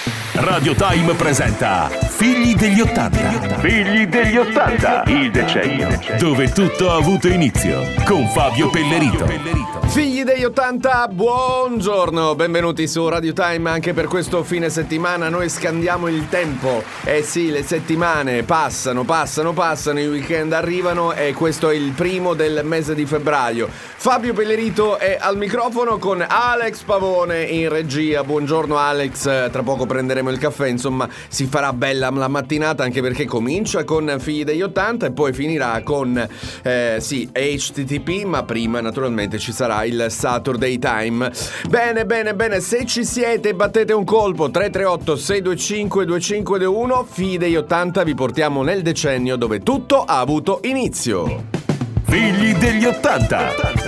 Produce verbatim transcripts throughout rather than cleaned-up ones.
Radio Time presenta Figli degli Ottanta. Figli degli Ottanta, il decennio dove tutto ha avuto inizio, con Fabio Pellerito. Figli degli Ottanta, buongiorno, benvenuti su Radio Time anche per questo fine settimana. Noi scandiamo il tempo. Eh sì, le settimane passano, passano, passano, i weekend arrivano e questo è il primo del mese di febbraio. Fabio Pellerito è al microfono con Alex Pavone in regia. Buongiorno Alex, tra poco prenderemo il caffè, insomma si farà bella la mattinata anche perché comincia con Figli degli Ottanta e poi finirà con eh, sì, H T T P, ma prima naturalmente ci sarà il Saturday Time. Bene, bene, bene, se ci siete battete un colpo tre tre otto sei due cinque due cinque due uno. Figli degli Ottanta, vi portiamo nel decennio dove tutto ha avuto inizio. Figli degli Ottanta.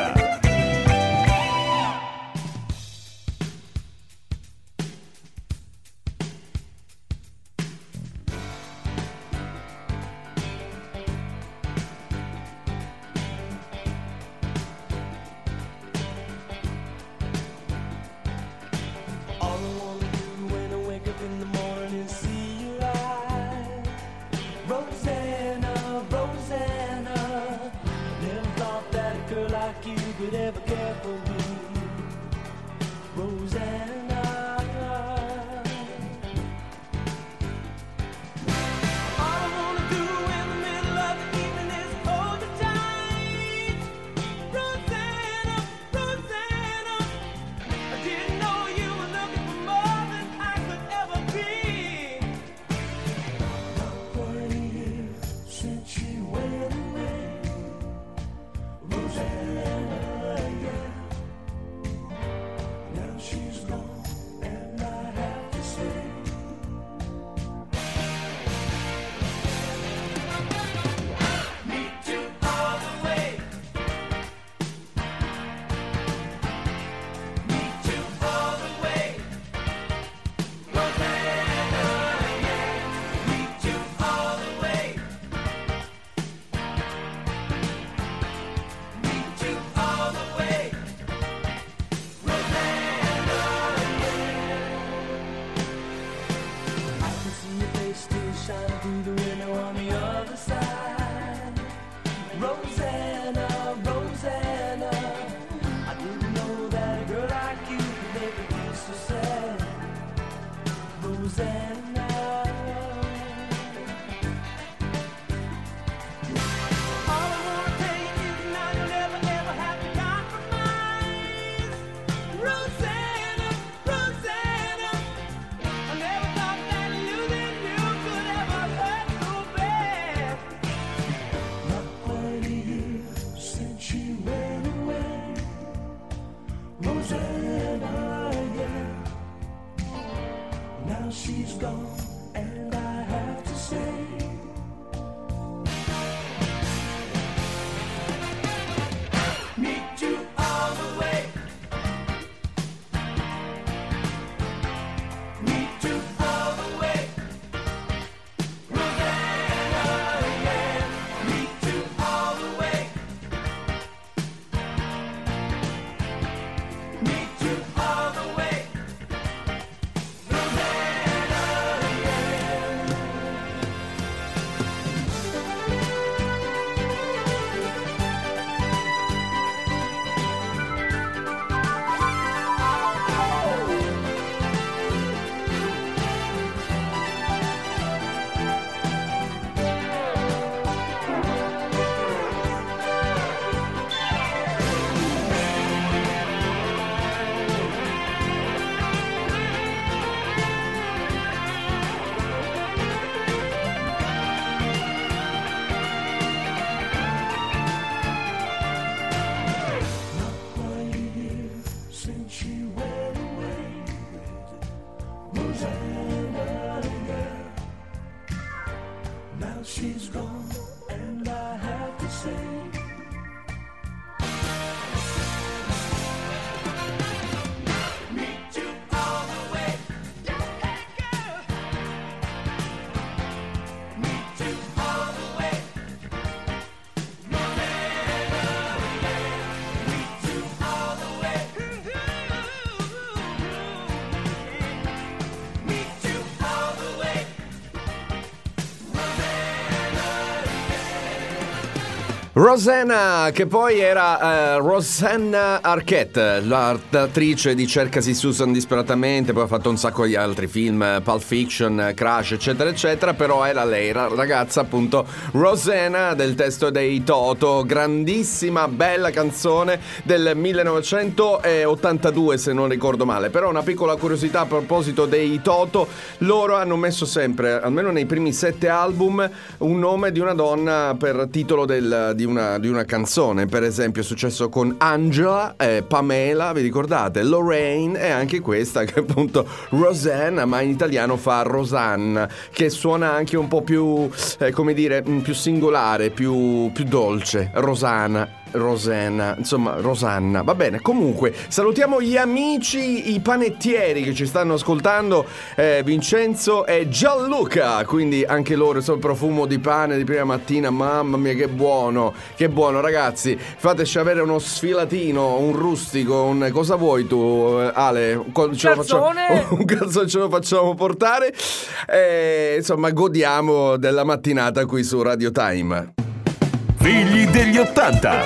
Rosanna, che poi era uh, Rosanna Arquette, l'attrice di Cercasi Susan disperatamente, poi ha fatto un sacco di altri film, Pulp Fiction, Crash, eccetera eccetera, però era lei, la ragazza appunto Rosanna del testo dei Toto, grandissima, bella canzone del millenovecentottantadue se non ricordo male. Però una piccola curiosità a proposito dei Toto: loro hanno messo sempre, almeno nei primi sette album, un nome di una donna per titolo del Di una, di una canzone. Per esempio è successo con Angela, eh, Pamela, vi ricordate? Lorraine, e anche questa che è appunto Rosanna, ma in italiano fa Rosanna, che suona anche un po' più, eh, come dire, più singolare, più, più dolce. Rosanna, Rosanna, insomma Rosanna, va bene. Comunque salutiamo gli amici, i panettieri che ci stanno ascoltando, eh, Vincenzo e Gianluca, quindi anche loro, insomma, profumo di pane di prima mattina, mamma mia che buono, che buono ragazzi. Fateci avere uno sfilatino, un rustico, un cosa vuoi tu, Ale? Un ce calzone, lo facciamo, un calzone ce lo facciamo portare, e insomma godiamo della mattinata qui su Radio Time. Figli degli ottanta.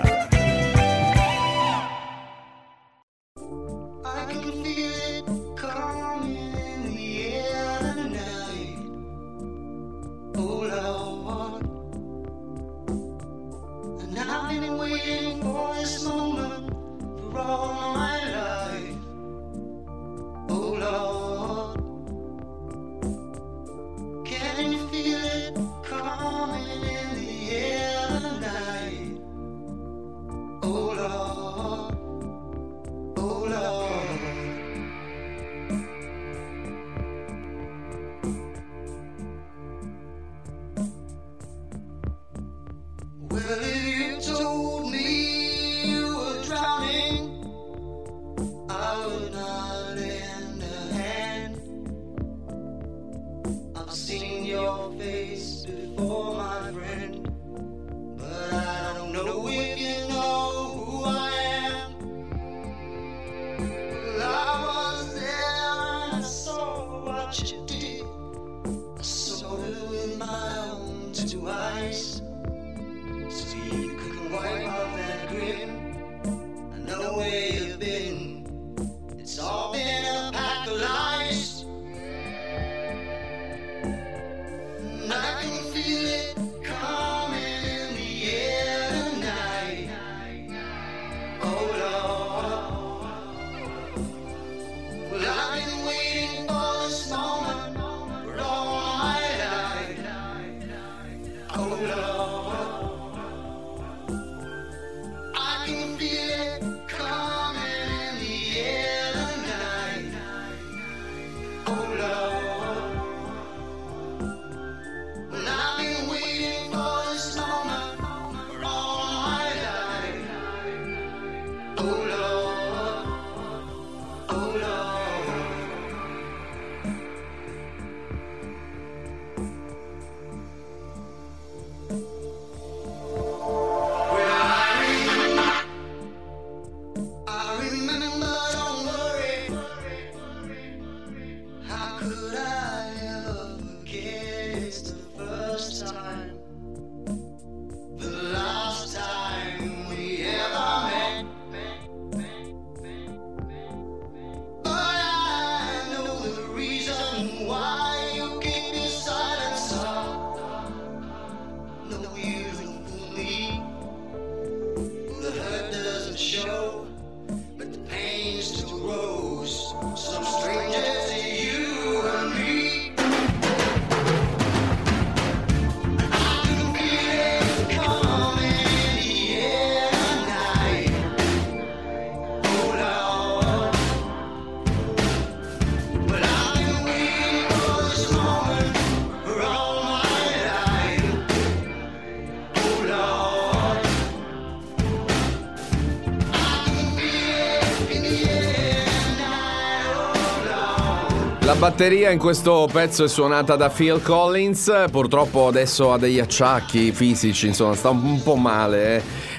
La batteria in questo pezzo è suonata da Phil Collins, purtroppo adesso ha degli acciacchi fisici, insomma sta un po' male, eh.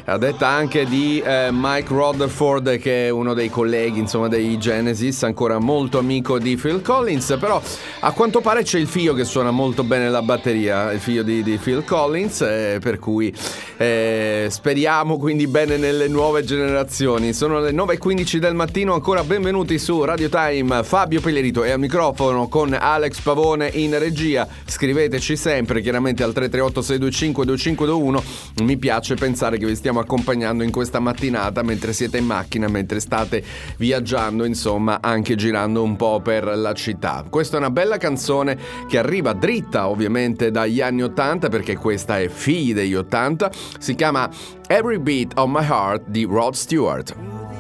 a detta anche di eh, Mike Rutherford, che è uno dei colleghi, insomma, dei Genesis, ancora molto amico di Phil Collins. Però a quanto pare c'è il figlio che suona molto bene la batteria, il figlio di, di Phil Collins, eh, per cui eh, speriamo quindi bene nelle nuove generazioni. Sono le nove e quindici del mattino, ancora benvenuti su Radio Time. Fabio Pellerito è al microfono con Alex Pavone in regia. Scriveteci sempre chiaramente al tre tre otto sei due cinque due cinque due uno. Mi piace pensare che vi stiamo accompagnando in questa mattinata mentre siete in macchina, mentre state viaggiando, insomma anche girando un po' per la città. Questa è una bella canzone che arriva dritta ovviamente dagli anni ottanta, perché questa è figli degli ottanta. Si chiama Every Beat of My Heart di Rod Stewart.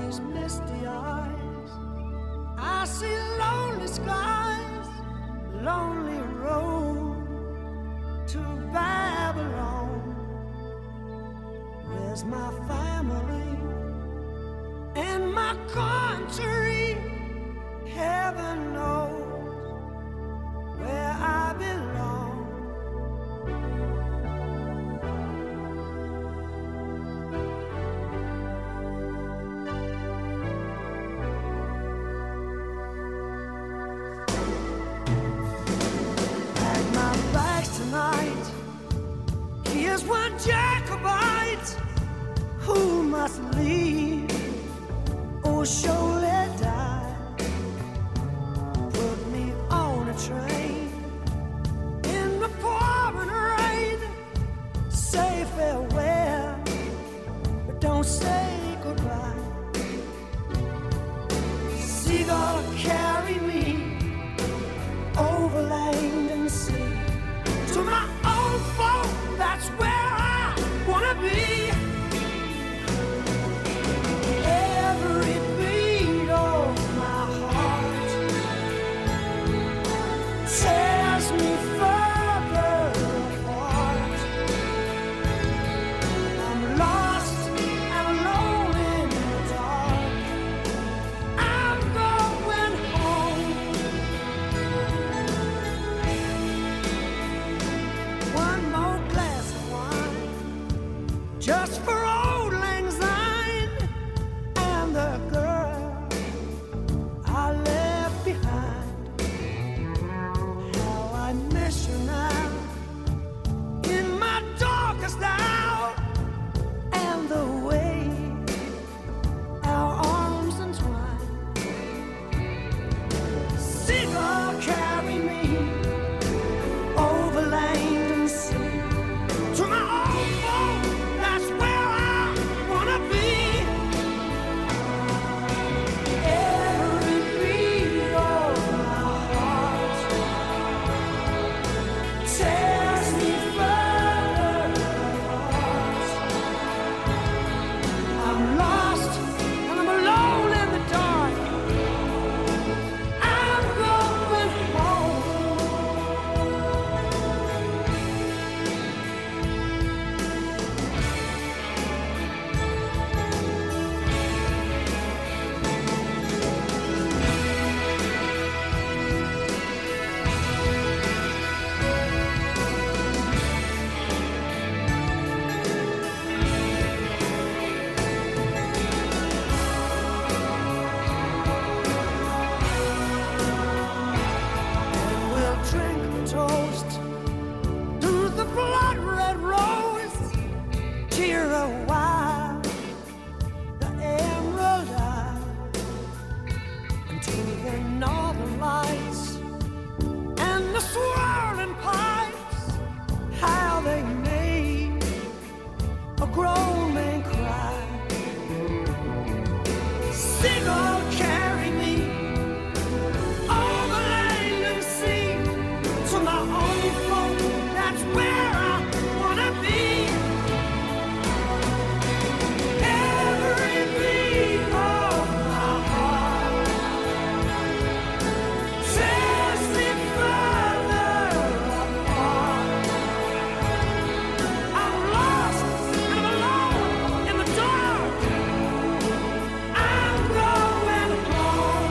Where's my family and my country? Heaven knows where I belong. Pack my bags tonight. Here's one Jacobite who must leave or surely die. Put me on a train in the pouring rain. Say farewell, but don't say goodbye. Seagull carry me over land and sea to my old folk. That's where I wanna be. Just for old Lang Syne and the girl I left behind. How I miss you now in my darkest hour, and the way our arms entwine. Seagull carry me over land and sea to my old home. That's where I wanna be. Every beat of my heart tears me further apart. I'm lost and I'm alone in the dark. I'm going home. We'll drink a toast to the blood red rose, cheer a while the emerald isle, and to the northern lights and the swirling pipes, how they made a grown man cry. Seagull carry me over land and sea to my own folk. That's where I wanna be. Every beat of my heart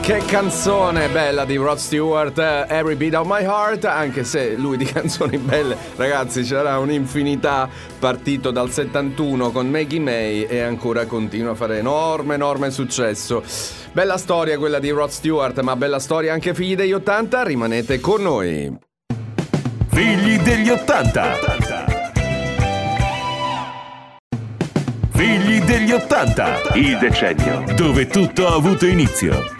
Che canzone bella di Rod Stewart, Every Beat of My Heart, anche se lui di canzoni belle, ragazzi, c'era un'infinità, partito dal settantuno con Maggie May e ancora continua a fare enorme, enorme successo. Bella storia quella di Rod Stewart, ma bella storia anche Figli degli ottanta, rimanete con noi. Figli degli ottanta. Figli degli ottanta, il decennio dove tutto ha avuto inizio.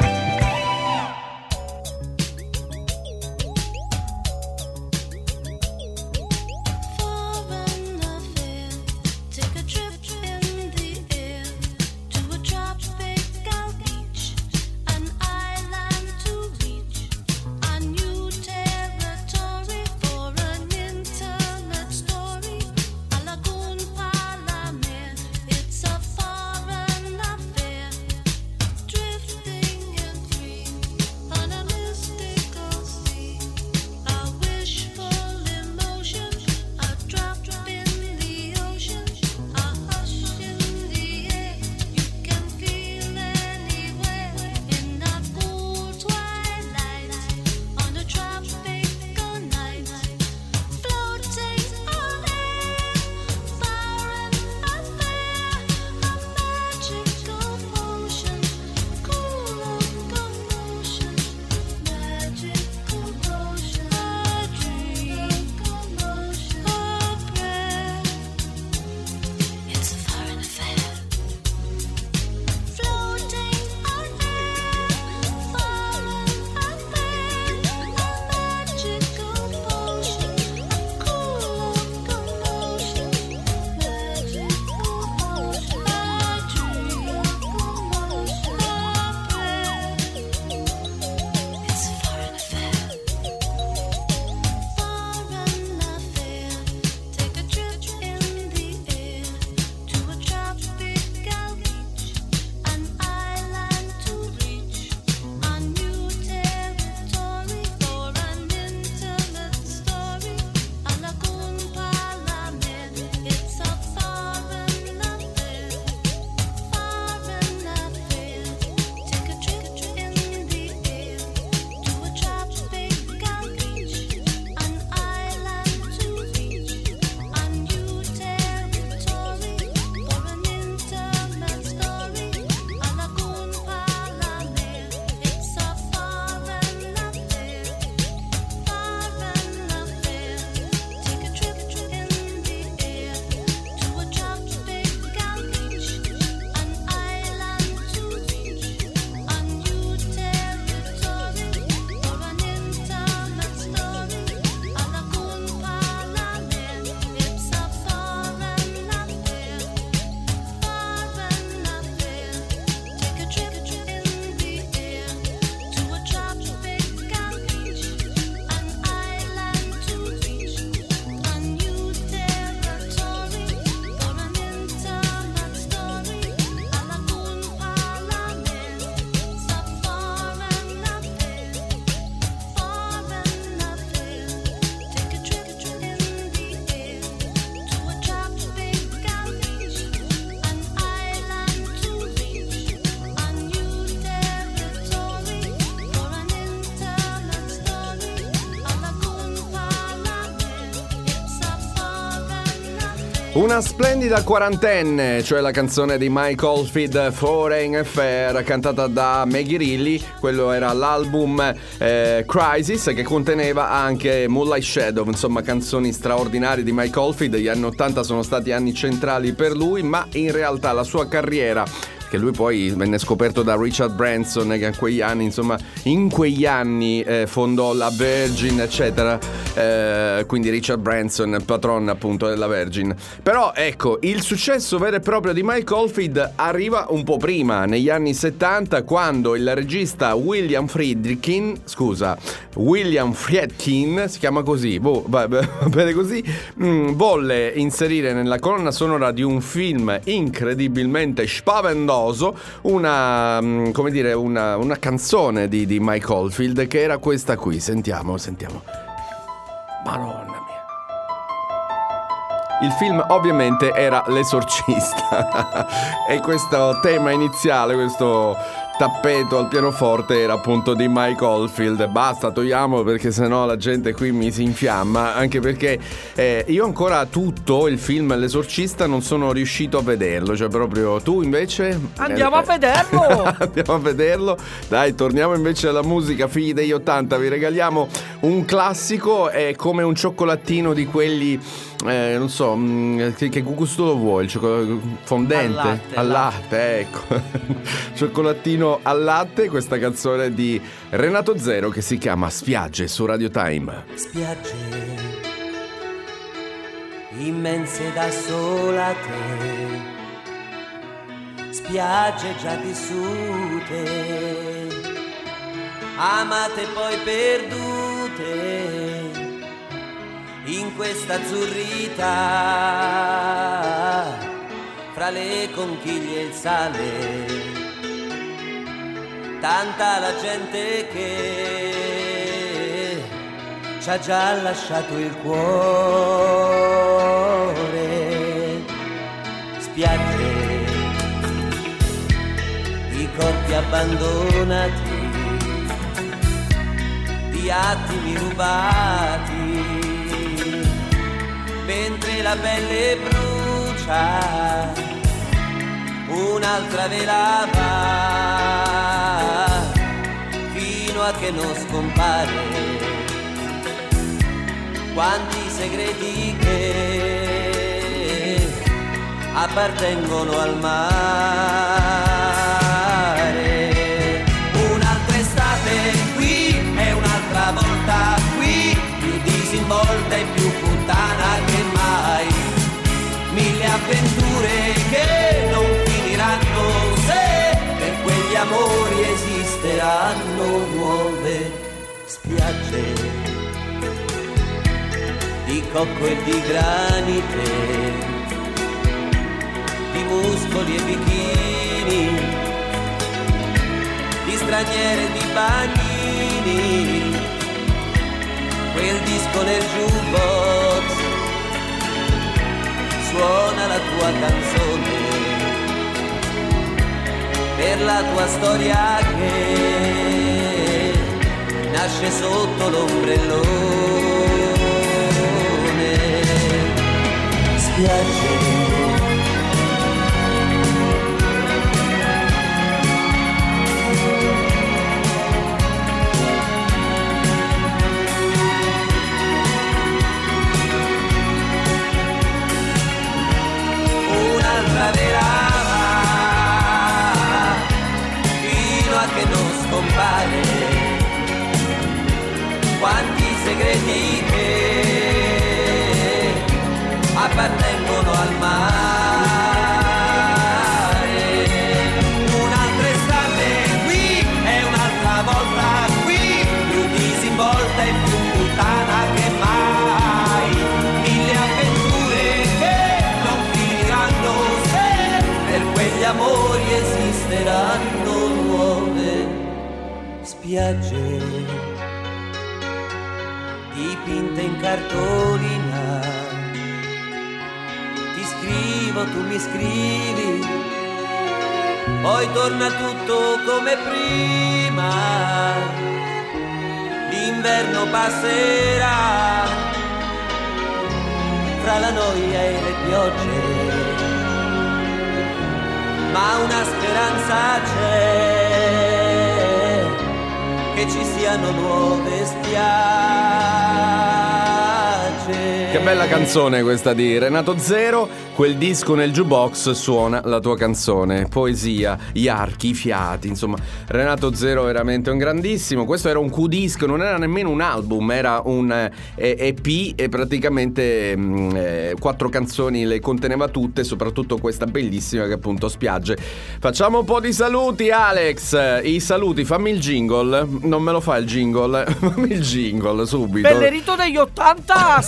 Una splendida quarantenne, cioè la canzone di Mike Oldfield, Foreign Affair, cantata da Maggie Reilly. Quello era l'album eh, Crisis, che conteneva anche Moonlight Shadow, insomma canzoni straordinarie di Mike Oldfield. Gli anni ottanta sono stati anni centrali per lui, ma in realtà la sua carriera, che lui poi venne scoperto da Richard Branson, che in quegli anni, insomma, in quegli anni eh, fondò la Virgin, eccetera. Eh, quindi Richard Branson, patron appunto della Virgin. Però ecco, il successo vero e proprio di Mike Oldfield arriva un po' prima, negli anni settanta, quando il regista William Friedkin, scusa, William Friedkin, si chiama così, boh, va bene così, mh, volle inserire nella colonna sonora di un film incredibilmente spaventoso una, come dire, una, una canzone di, di Mike Oldfield, che era questa qui. Sentiamo, sentiamo. Madonna mia. Il film ovviamente era L'Esorcista e questo tema iniziale, questo tappeto al pianoforte era appunto di Mike Oldfield. Basta, togliamo perché sennò la gente qui mi si infiamma, anche perché eh, io ancora tutto il film L'Esorcista non sono riuscito a vederlo, cioè proprio tu invece andiamo eh, a vederlo. Andiamo a vederlo. Dai, torniamo invece alla musica. Figli degli ottanta, vi regaliamo un classico, è come un cioccolatino di quelli eh, non so, mh, che, che gusto lo vuoi? Il cioccolato fondente? Al latte, al latte, ecco. Cioccolatino al latte, questa canzone di Renato Zero che si chiama Spiagge su Radio Time. Spiagge immense da sola te, spiagge già vissute, amate poi perdute in questa azzurrità, fra le conchiglie e il sale, tanta la gente che ci ha già lasciato il cuore. Spiagge di corpi abbandonati, di attimi rubati, mentre la pelle brucia, un'altra velava, fino a che non scompare. Quanti segreti che appartengono al mare. Un'altra estate qui e un'altra volta qui, più disinvolta e più puttana che mai. Mille avventure che non finiranno se per quegli amori esisteranno nuove spiagge di cocco e di granite, di muscoli e bikini, di straniere e di bagnini, quel disco nel jukebox suona la tua canzone, per la tua storia che nasce sotto l'ombrellone. Spiagge un'altra velava, fino a che non scompare. Quanti segreti che appartengono al mare. Un'altra estate qui e un'altra volta qui, più disinvolta e più puttana che mai. Mille avventure che non finiranno se per quegli amori esisteranno nuove spiagge dipinte in cartolina. Ti scrivo, tu mi scrivi, poi torna tutto come prima. L'inverno passerà fra la noia e le piogge, ma una speranza c'è, che ci siano nuove spiagge. Che bella canzone questa di Renato Zero. Quel disco nel jukebox suona la tua canzone. Poesia, gli archi, i fiati, insomma Renato Zero veramente un grandissimo. Questo era un Q-disc, non era nemmeno un album, era un eh, E P e praticamente mh, eh, quattro canzoni le conteneva tutte, soprattutto questa bellissima che è appunto Spiagge. Facciamo un po' di saluti, Alex. I saluti, fammi il jingle. Non me lo fa il jingle? Fammi il jingle subito. Bellerito degli ottanta, salutiamo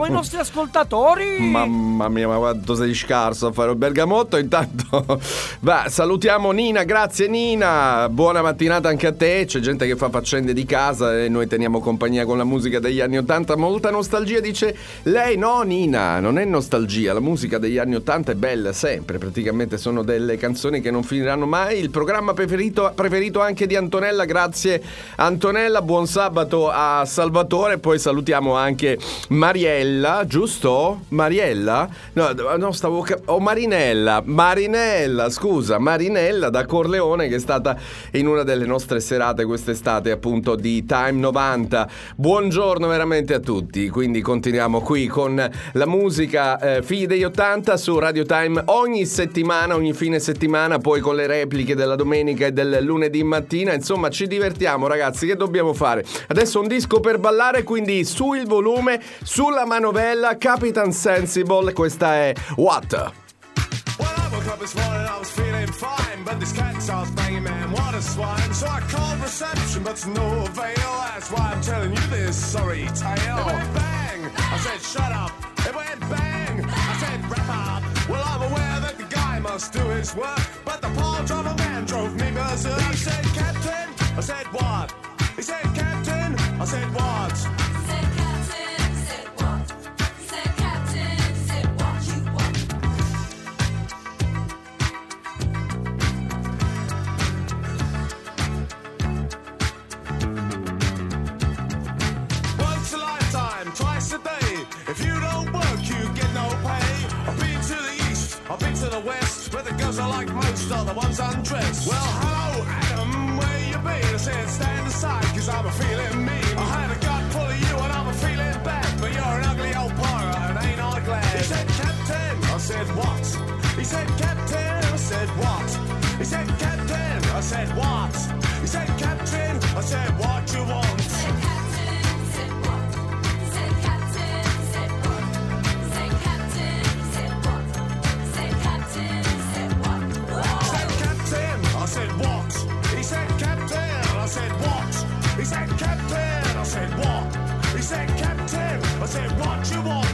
salutiamo i nostri ascoltatori. Mamma mia, ma quanto sei scarso a fare un bergamotto. Intanto va, salutiamo Nina, grazie Nina, buona mattinata anche a te. C'è gente che fa faccende di casa e noi teniamo compagnia con la musica degli anni ottanta. Molta nostalgia, dice lei. No Nina, non è nostalgia, la musica degli anni ottanta è bella sempre, praticamente sono delle canzoni che non finiranno mai. Il programma preferito, preferito anche di Antonella, grazie Antonella, buon sabato a Salvatore. Poi salutiamo anche Mariella, giusto? Mariella? No, no stavo cap- oh, Marinella, Marinella, scusa, Marinella da Corleone, che è stata in una delle nostre serate quest'estate, appunto, di Time novanta. Buongiorno veramente a tutti. Quindi continuiamo qui con la musica eh, figli degli ottanta su Radio Time ogni settimana, ogni fine settimana, poi con le repliche della domenica e del lunedì mattina. Insomma, ci divertiamo, ragazzi. Che dobbiamo fare? Adesso un disco per ballare, quindi su il volume, sulla manovella, Capitan Sensible, questa è What? Well, I woke up this morning, I was feeling fine, but this cat starts banging, man, what a swine. So I called reception, but to no avail. That's why I'm telling you this sorry tale. It went bang, I said shut up. It went bang, I said wrap up. Well, I'm aware that the guy must do his work, but the poor driver man drove me berserk. He said, Captain, I said what? He said, Captain, I said what? I've been to the west, where the girls I like most are the ones undressed. Well, hello, Adam, where you been? I said, stand aside, cause I'm a feeling mean. I had a gut full of you and I'm a feeling bad, but you're an ugly old pirate and ain't I glad? He said, Captain, I said, what? He said, Captain, I said, what? He said, Captain, I said, what? He said, Captain, I said, what you want? I said, what? He said, Captain. I said, what? He said, Captain. I said, what? He said, Captain. I said, what you want?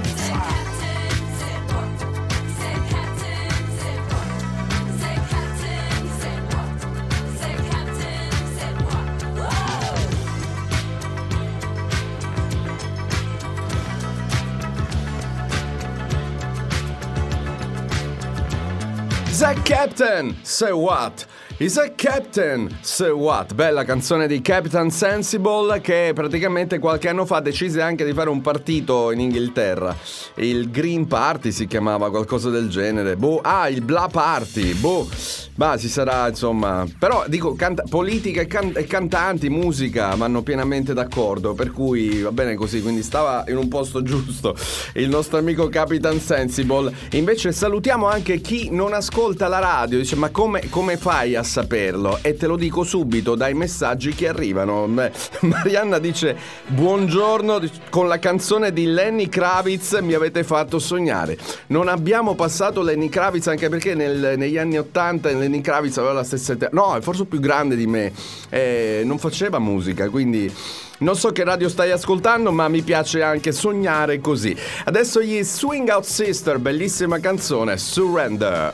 The Captain, say what? Is a Captain, say what? Bella canzone di Capitan Sensible, che praticamente qualche anno fa decise anche di fare un partito in Inghilterra. Il Green Party si chiamava, qualcosa del genere. Boh, ah, il Bla Party, boh. Ma si sarà, insomma. Però dico, canta- politica e, can- e cantanti, musica vanno pienamente d'accordo, per cui va bene così, quindi stava in un posto giusto il nostro amico Capitan Sensible. Invece salutiamo anche chi non ascolta la radio, dice ma come, come fai a saperlo? E te lo dico subito dai messaggi che arrivano. Beh, Marianna dice buongiorno, con la canzone di Lenny Kravitz mi avete fatto sognare. Non abbiamo passato Lenny Kravitz, anche perché nel, negli anni ottanta Lenny Kravitz aveva la stessa età, no, è forse più grande di me, eh, non faceva musica, quindi non so che radio stai ascoltando, ma mi piace anche sognare così. Adesso gli Swing Out Sister, bellissima canzone, Surrender.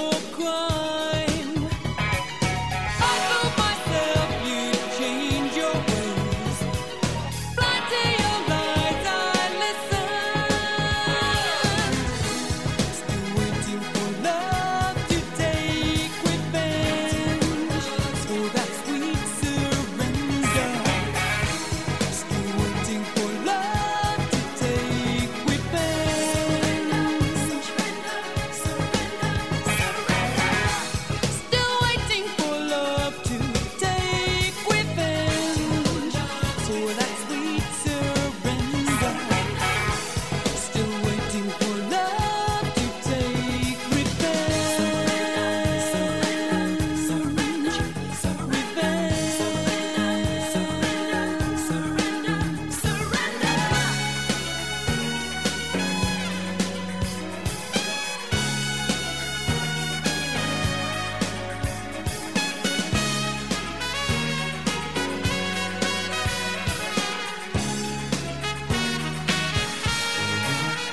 Your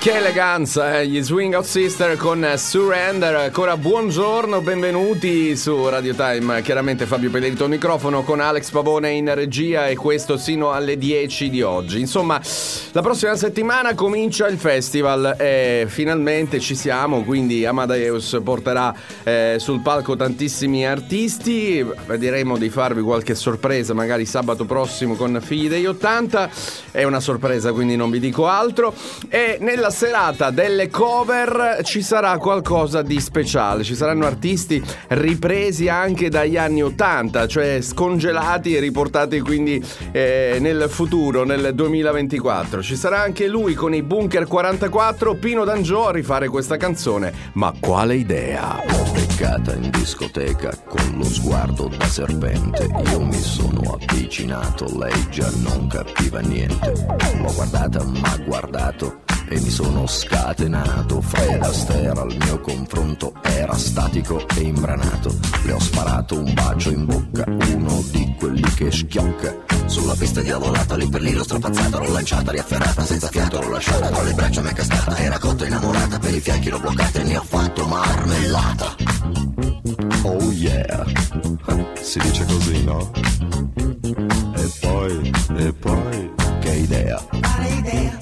Che eleganza, eh? Gli Swing Out Sister con Surrender. Ancora buongiorno, benvenuti su Radio Time. Chiaramente Fabio Pellerito al microfono con Alex Pavone in regia, e questo sino alle dieci di oggi. Insomma, la prossima settimana comincia il festival e finalmente ci siamo, quindi Amadeus porterà eh, sul palco tantissimi artisti. Vedremo di farvi qualche sorpresa magari sabato prossimo con Figli degli ottanta. È una sorpresa, quindi non vi dico altro. E nella serata delle cover ci sarà qualcosa di speciale, ci saranno artisti ripresi anche dagli anni ottanta, cioè scongelati e riportati quindi eh, nel futuro, nel duemilaventiquattro. Ci sarà anche lui con i Bunker quarantaquattro, Pino D'Angio, a rifare questa canzone. Ma quale idea? L'ho beccata in discoteca con lo sguardo da serpente. Io mi sono avvicinato, lei già non capiva niente. L'ho guardata, m'ha guardato e mi sono scatenato. Fred Astaire al mio confronto era statico e imbranato. Le ho sparato un bacio in bocca, uno di quelli che schiocca. Sulla pista diavolata, lì per lì l'ho strapazzata, l'ho lanciata, riafferrata, senza fiato l'ho lasciata, tra le braccia m'è cascata, era cotta innamorata, per i fianchi l'ho bloccata e ne ho fatto marmellata. Oh yeah, si dice così, no? E poi, e poi, che idea? Quale idea?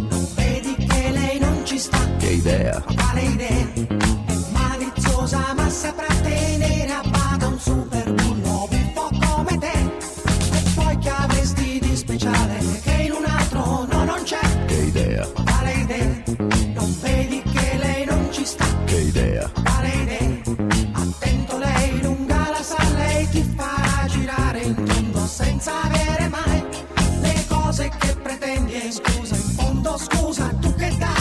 Che idea? Quale idea? È maliziosa ma saprà tenere a bada un super bullo un po' come te. E poi che avresti di speciale che in un altro no, non c'è. Che idea? Quale idea? Non vedi che lei non ci sta. Che idea? Quale idea? Attento, lei lunga la sa, lei ti fa girare in tondo senza avere mai le cose che pretendi. E scusa, in fondo scusa, tu che dai?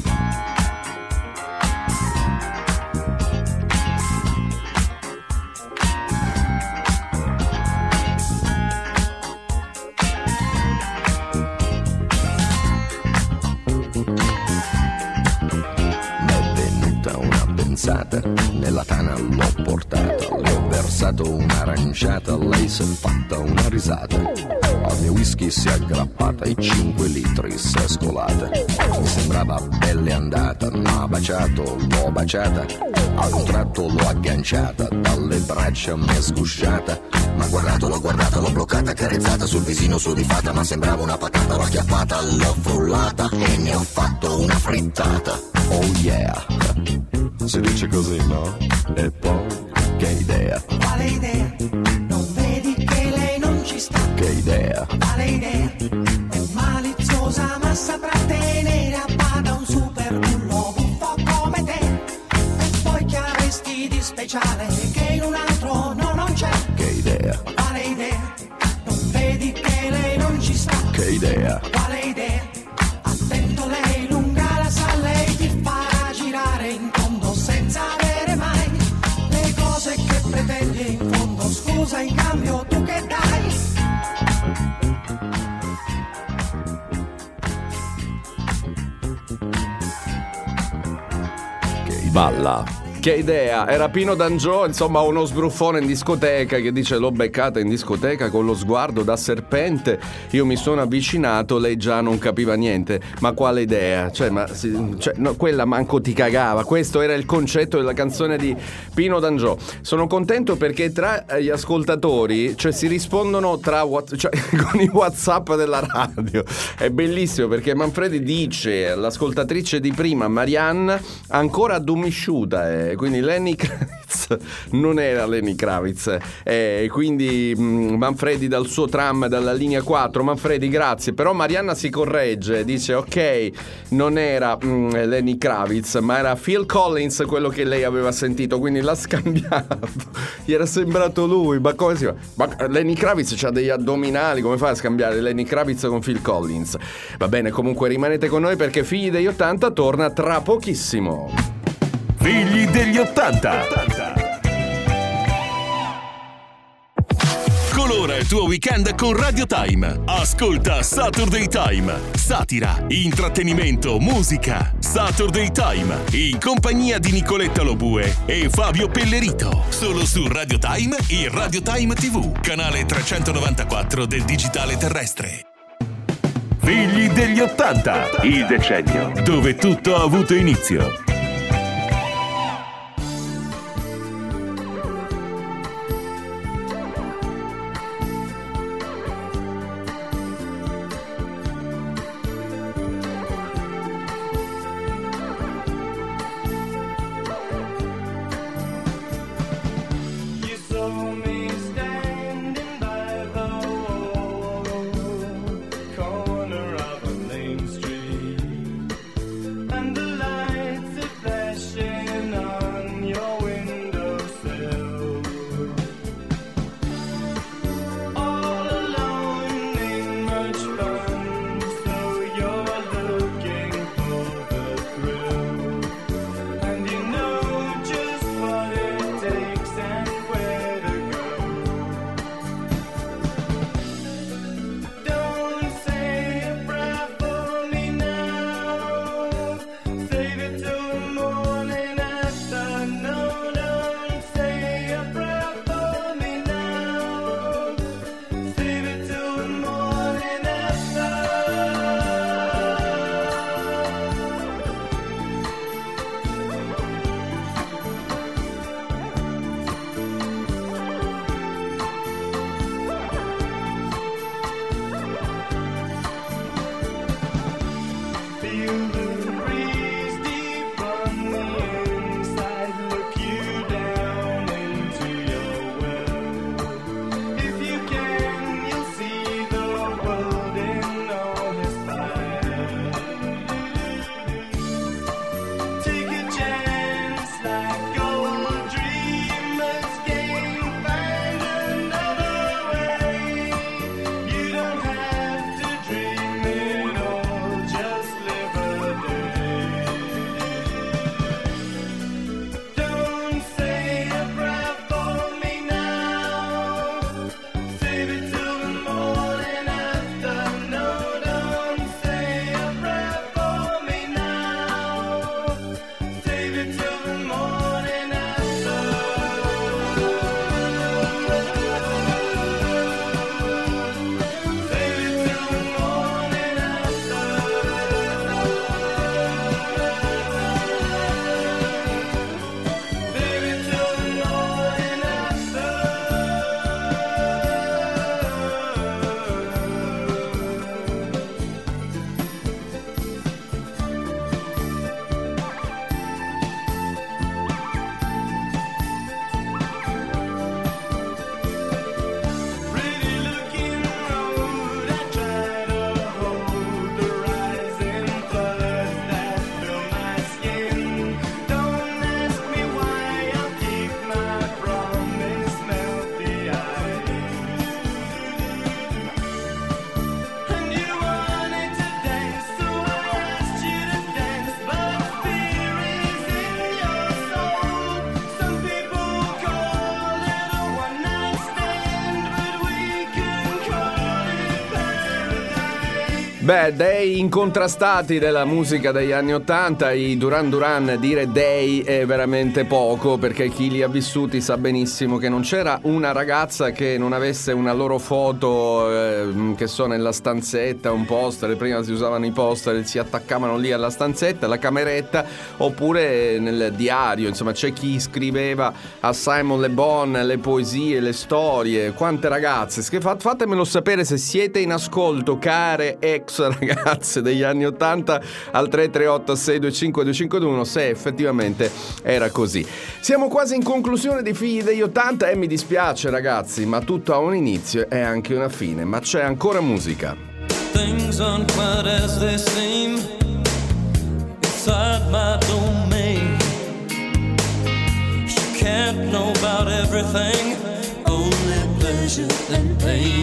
Nella tana l'ho portata, le ho versato un'aranciata, lei s'è fatta una risata. Al mio whisky si è aggrappata, i cinque litri s'è scolata. Mi sembrava belle andata, m'ha baciato, l'ho baciata. Ad un tratto l'ho agganciata, dalle braccia m'è sgusciata. M'ha guardato, l'ho guardata, l'ho bloccata, carezzata sul visino sudifata, ma sembrava una patata, l'ho acchiappata, l'ho frullata e ne ho fatto una frittata. Oh yeah, si dice così, no? E poi, che idea? Quale idea? Non vedi che lei non ci sta? Che idea? Quale idea? È maliziosa ma saprà tenere a bada un super bullo un po' come te. E poi che avresti di speciale che in un altro no, non c'è. Che idea? Quale idea? Non vedi che lei non ci sta? Che idea? Quale idea? Attento, lei lunga la sa, lei ti fa girare in tondo senza avere mai le cose che pretendi. In fondo scusa, in cambio tu che dai? Balla. Che idea, era Pino D'Angio, insomma uno sbruffone in discoteca che dice: l'ho beccata in discoteca con lo sguardo da serpente, io mi sono avvicinato, lei già non capiva niente. Ma quale idea? Cioè, ma cioè, no, quella manco ti cagava. Questo era il concetto della canzone di Pino D'Angio. Sono contento perché tra gli ascoltatori, cioè, si rispondono tra cioè, con i WhatsApp della radio. È bellissimo perché Manfredi dice: l'ascoltatrice di prima, Marianne, ancora addommisciuta, eh. Quindi Lenny Kravitz non era Lenny Kravitz, eh, quindi mh, Manfredi dal suo tram, dalla linea quattro. Manfredi, grazie. Però Marianna si corregge, dice: ok, non era mh, Lenny Kravitz, ma era Phil Collins quello che lei aveva sentito, quindi l'ha scambiato. Gli era sembrato lui. Ma come si fa? Ma Lenny Kravitz c'ha degli addominali, come fa a scambiare Lenny Kravitz con Phil Collins? Va bene, comunque rimanete con noi perché Figli degli ottanta torna tra pochissimo. Figli degli ottanta. Colora il tuo weekend con Radio Time. Ascolta Saturday Time. Satira, intrattenimento, musica. Saturday Time, in compagnia di Nicoletta Lobue e Fabio Pellerito. Solo su Radio Time e Radio Time tivù, canale trecentonovantaquattro del digitale terrestre. Figli degli ottanta, il decennio dove tutto ha avuto inizio. Beh, dei incontrastati della musica degli anni ottanta, i Duran Duran. Dire dei è veramente poco, perché chi li ha vissuti sa benissimo che non c'era una ragazza che non avesse una loro foto, eh, che so, nella stanzetta, un poster. Prima si usavano i poster, si attaccavano lì alla stanzetta, alla cameretta, oppure nel diario. Insomma, c'è chi scriveva a Simon Le Bon le poesie, le storie. Quante ragazze, fatemelo sapere se siete in ascolto, care ex ragazze degli anni ottanta, al tre tre otto sei due cinque due cinque due uno, se effettivamente era così. Siamo quasi in conclusione di Figli degli ottanta e mi dispiace, ragazzi, ma tutto ha un inizio e anche una fine, ma c'è ancora musica. Things aren't quite as they seem inside my domain. You can't know about everything, only pleasure and pain.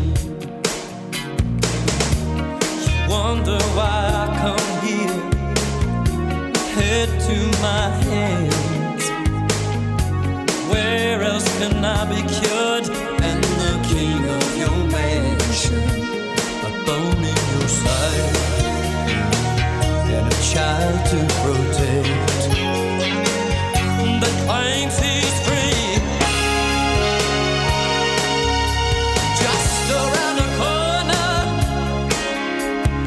Wonder why I come here, head to my hands. Where else can I be cured? And the king of your mansion, a bone in your side, and a child to protect that claims he's free. Just around the corner,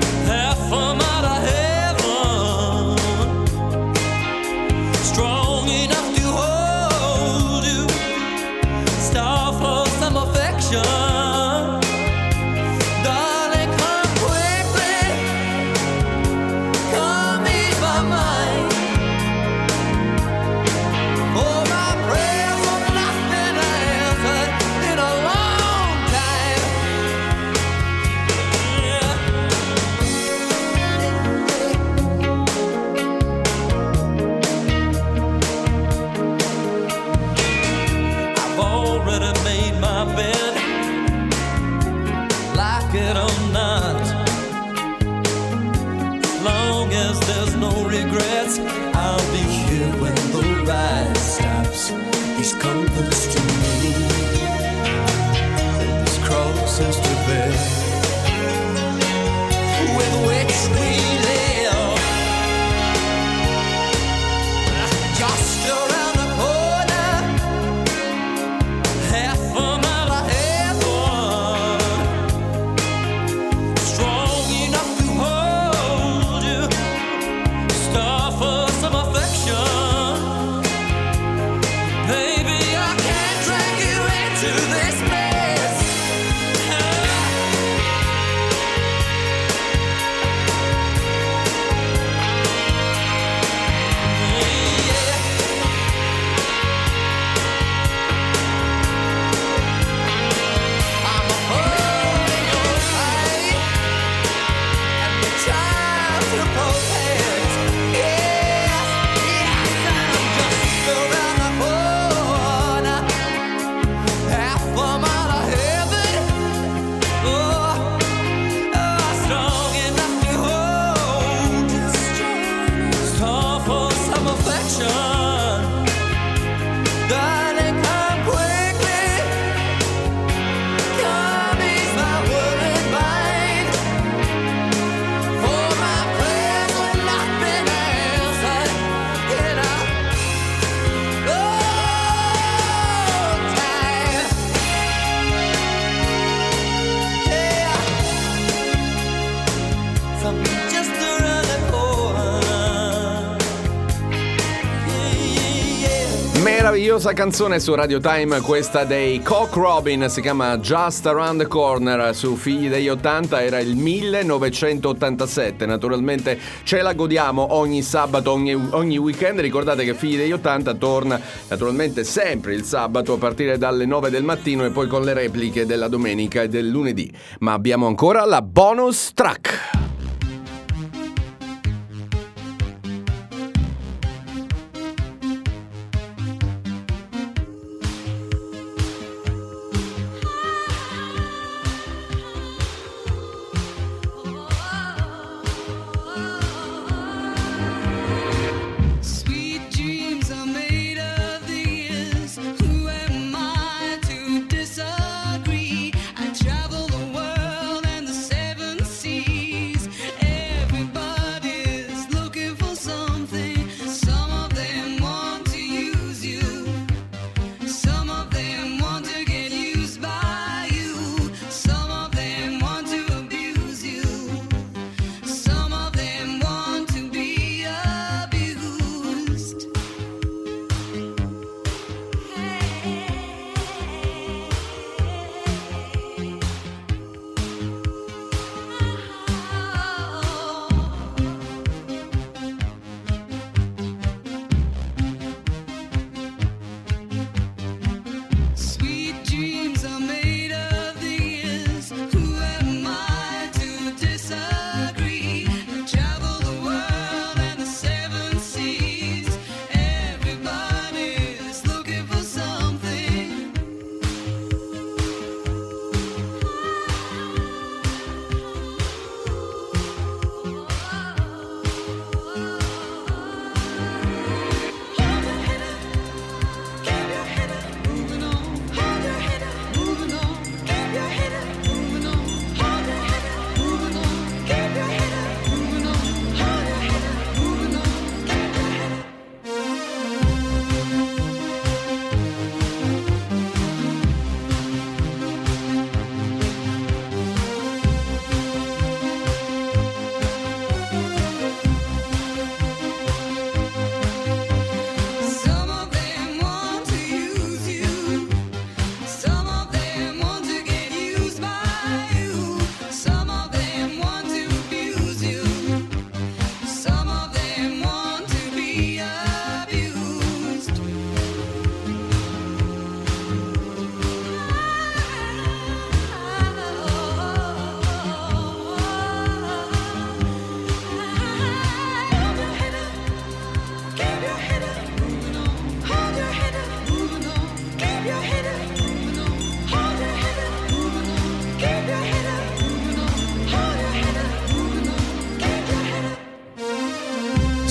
affection. Darling, come quickly, come ease my mind. Oh, my prayers have not been answered in a long time. Yeah. I've already made my bed, like it or not. As long as there's no regrets, I'll be here when the ride stops. These comforts to me, and these crosses to bear, with which we live. Just around the corner, half a mile ahead, one. Strong enough to hold you, star for some affection. Baby, I can't drag you into this mess. I'm holding your tight, and the child to protect. Yes, yes, and I'm just around the corner, half a mile ahead of it. Oh, oh, strong enough to hold you, star for some affection. Darling, come quickly, come ease my worried mind. For my prayers have not been answered in a long time. Yeah, something just around the corner. Yeah, yeah, yeah. Meravigliosa canzone su Radio Time, questa dei Cock Robin, si chiama Just Around the Corner, su Figli degli ottanta, era il millenovecentottantasette. Naturalmente ce la godiamo ogni sabato, ogni, ogni weekend. Ricordate che Figli degli ottanta torna naturalmente sempre il sabato a partire dalle nove del mattino e poi con le repliche della domenica e del lunedì. Ma abbiamo ancora la bonus track. Sweet dreams are made of these. Who am I to disagree? I travel the world and the seven seas.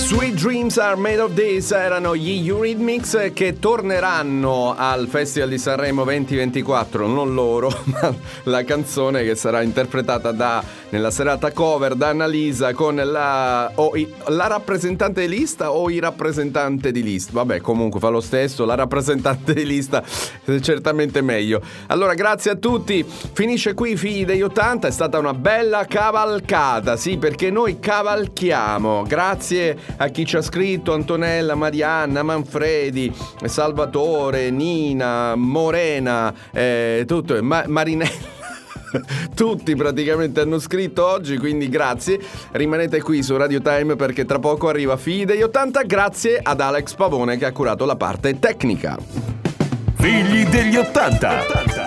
Sweet Dreams Are Made of This erano gli Eurythmics, che torneranno al Festival di Sanremo venti ventiquattro, non loro, ma la canzone che sarà interpretata da, nella serata cover da Annalisa con la, o i, la rappresentante di lista o i rappresentante di lista. Vabbè, comunque fa lo stesso, la rappresentante di lista è certamente meglio. Allora, grazie a tutti. Finisce qui Figli degli ottanta, è stata una bella cavalcata, sì, perché noi cavalchiamo. Grazie a chi ci ha scritto: Antonella, Marianna, Manfredi, Salvatore, Nina, Morena, eh, tutto, Ma- Marinella. Tutti praticamente hanno scritto oggi, quindi grazie. Rimanete qui su Radio Time perché tra poco arriva Figli degli ottanta, grazie ad Alex Pavone che ha curato la parte tecnica. Figli degli ottanta.